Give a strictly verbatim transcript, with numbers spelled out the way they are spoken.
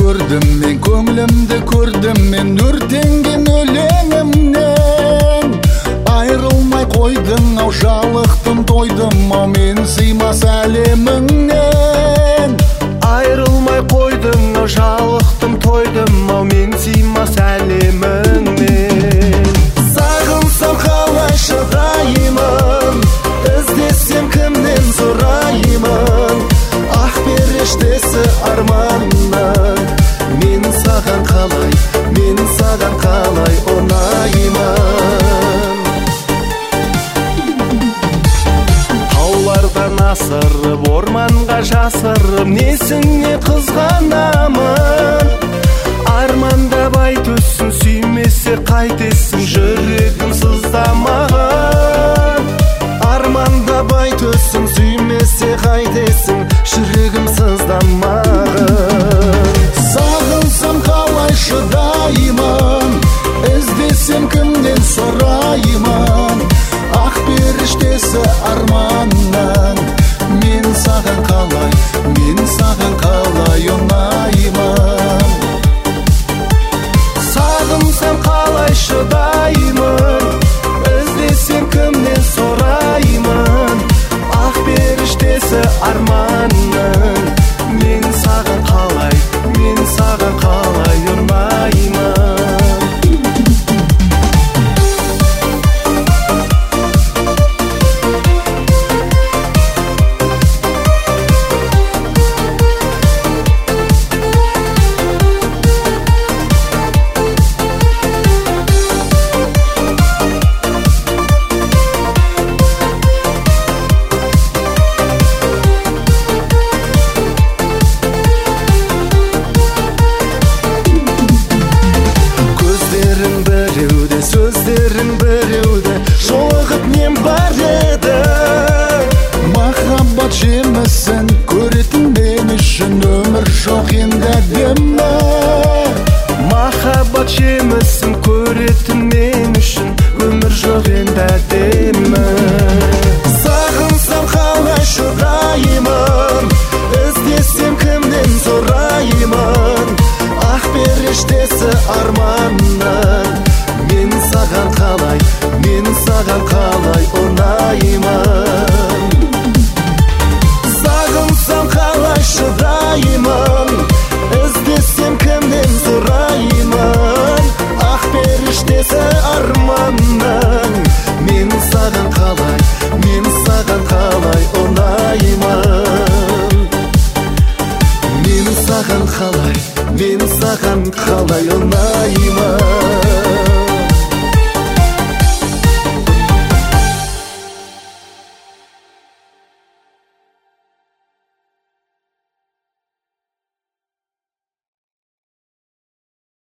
көрдім мен, көңілімді көрдім мен, өртенген өлеңімнен. Айрылмай қойдың ау, жалықтым тойдым ау, мен сыймас әлеміңнен. Айрылмай қойдың ау, жалықтым тойдым ау, мен сыймас әлеміңнен. Сағынсам қалай шыдаймын, іздесем кімнен сұраймын. Ақ періштесі арманның, мен саған қалай, мен саған қалай ұнаймын. Таулардан асырып, орманға жасырып, несіне қызғанамын. Армандабай төссін, сүймесе қайтесің, жүрегім сыздамағын. Армандабай төссін, сүймесе қайтесің, жүрегім сыздамағын. Сағынсам қалай шыдаймын, іздесем кімнен сұраймын. Ақ періштесі арманның, мен саған қалай, мен саған қалай ұнаймын. Сағынсам қалай шыдаймын, іздесем кімнен сұраймын. Ақ періштесі арманның, мен саған қалай, мен саған қалай ұнаймын. Сөздерің біреуді, жолығып нем бар еді. Махаббат жемісін көретін мен үшін, өмір жоқ енді әдемі. Махаббат жемісін көретін мен үшін, өмір жоқ енді әдемі. Сағынсам қалай шыдаймын, іздесем кімнен сұраймын. Ақ періштесі арманның, мен саған қалай, мен саған қалай ұнаймын. Сағынсам қалай шыдаймын, іздесем кімнен сұраймын. Ақ періштесі арманның, мен саған қалай.